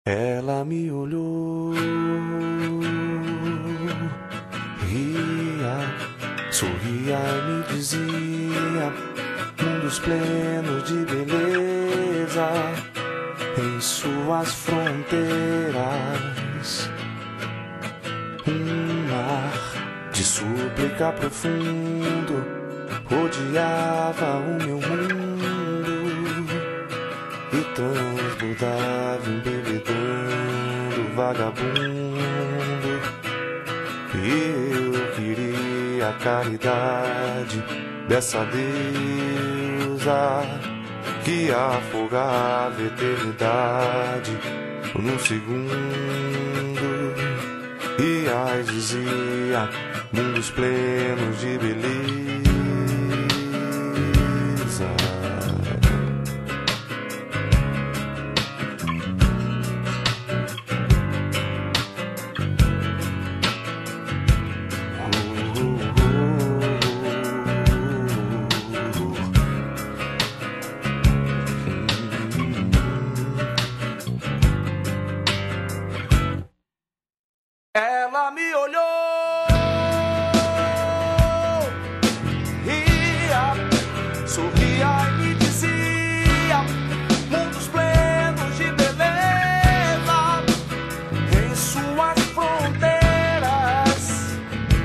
Ela me olhou, ria, sorria e me dizia: mundos plenos de beleza em suas fronteiras. Um mar de súplica profundo rodeava o meu mundo e transbordava, embebedando o vagabundo. E eu queria a caridade dessa deusa que afogava a eternidade num segundo. E ai dizia: mundos plenos de beleza. Ela me olhou, ria, sorria e me dizia: mundos plenos de beleza em suas fronteiras.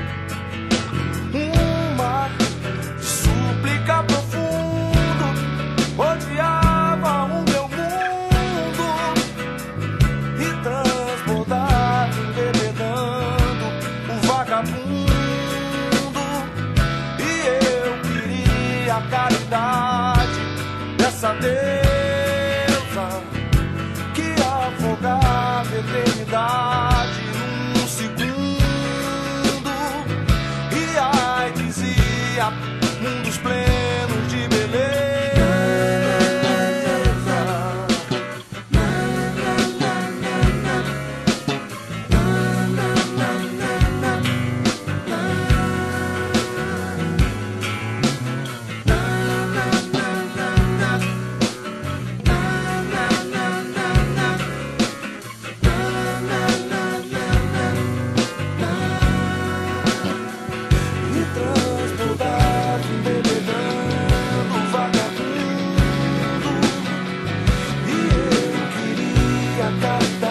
Um mar de súplica profundo rodeava o meu mundo e transbordava, e eu queria a caridade dessa deusa que afogava a eternidade num segundo. E ai dizia: mundos plenos de beleza. Got